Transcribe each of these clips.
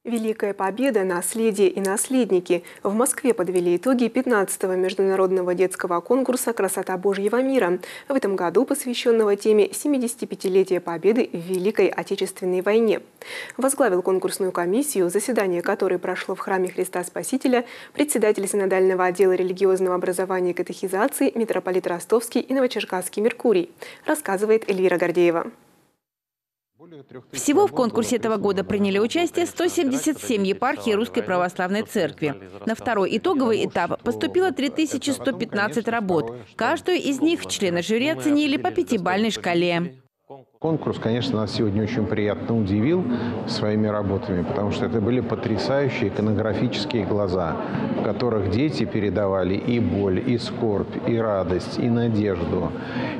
Великая победа, наследие и наследники. В Москве подвели итоги 15-го международного детского конкурса «Красота Божьего мира», в этом году посвященного теме 75-летия Победы в Великой Отечественной войне. Возглавил конкурсную комиссию, заседание которой прошло в храме Христа Спасителя, председатель синодального отдела религиозного образования и катехизации митрополит Ростовский и Новочеркасский Меркурий, рассказывает Эльвира Гордеева. Всего в конкурсе этого года приняли участие 177 епархий Русской Православной Церкви. На второй итоговый этап поступило 3115 работ. Каждую из них члены жюри оценили по 5-бальной шкале. Конкурс, конечно, нас сегодня очень приятно удивил своими работами, потому что это были потрясающие иконографические глаза, в которых дети передавали и боль, и скорбь, и радость, и надежду,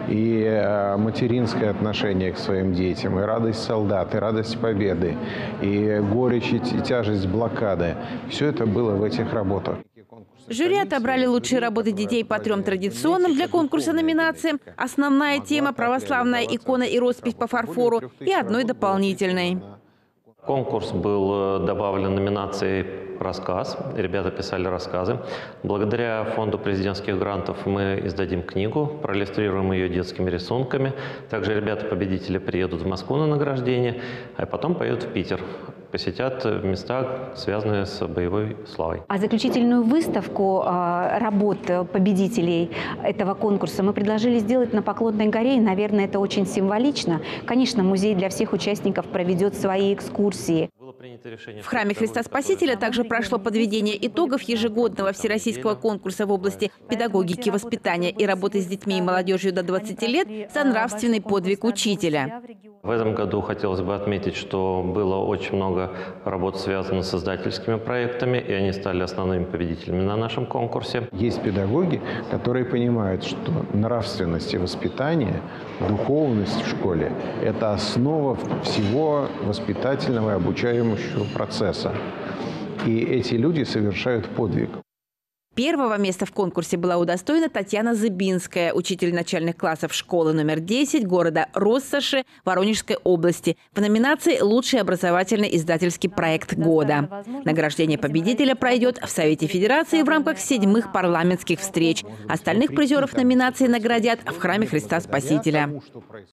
и материнское отношение к своим детям, и радость солдат, и радость победы, и горечь и тяжесть блокады. Все это было в этих работах. Жюри отобрали лучшие работы детей по 3 традиционным для конкурса номинациям: основная тема, православная икона и роспись по фарфору, и одной дополнительной. В конкурс был добавлен номинацией «Рассказ». Ребята писали рассказы. Благодаря фонду президентских грантов мы издадим книгу, проиллюстрируем ее детскими рисунками. Также ребята-победители приедут в Москву на награждение, а потом поедут в Питер. Посетят места, связанные с боевой славой. А заключительную выставку работ победителей этого конкурса мы предложили сделать на Поклонной горе, и, наверное, это очень символично. Конечно, музей для всех участников проведет свои экскурсии. В храме Христа Спасителя также прошло подведение итогов ежегодного всероссийского конкурса в области педагогики, воспитания и работы с детьми и молодежью до 20 лет за нравственный подвиг учителя. В этом году хотелось бы отметить, что было очень много работ, связанных с издательскими проектами, и они стали основными победителями на нашем конкурсе. Есть педагоги, которые понимают, что нравственность и воспитание, духовность в школе – это основа всего воспитательного и обучающего процесса. И эти люди совершают подвиг. Первого места в конкурсе была удостоена Татьяна Зыбинская, учитель начальных классов школы номер 10 города Россоши Воронежской области, в номинации «Лучший образовательный издательский проект года». Награждение победителя пройдет в Совете Федерации в рамках 7-х парламентских встреч. Остальных призеров номинации наградят в храме Христа Спасителя.